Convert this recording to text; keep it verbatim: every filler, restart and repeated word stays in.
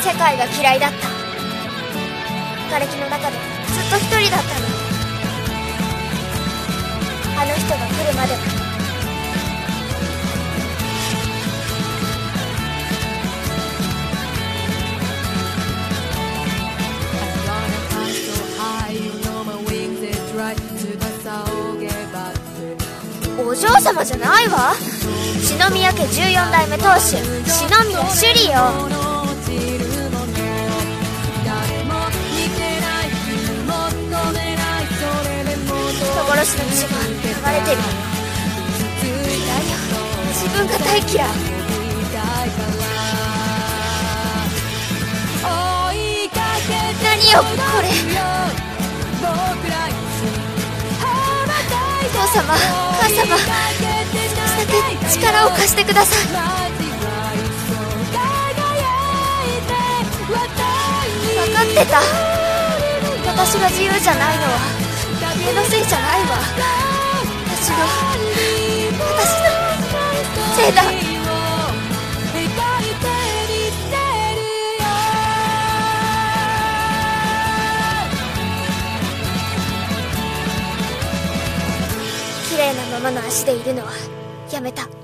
世界が嫌いだった。瓦礫の中でずっと一人だったの。あの人が来るまでは。お嬢様じゃないわ。篠宮家じゅうよん代目当主、篠宮朱里よ。人殺しの血が流れてるのよ。嫌いよ、自分が大嫌い。何よこれ。お父様、母様、少しだけ力を貸してください。分かってた。私が自由じゃないのは家のせいじゃないわ。私の私のせいだ。綺麗なままの足でいるのはやめた。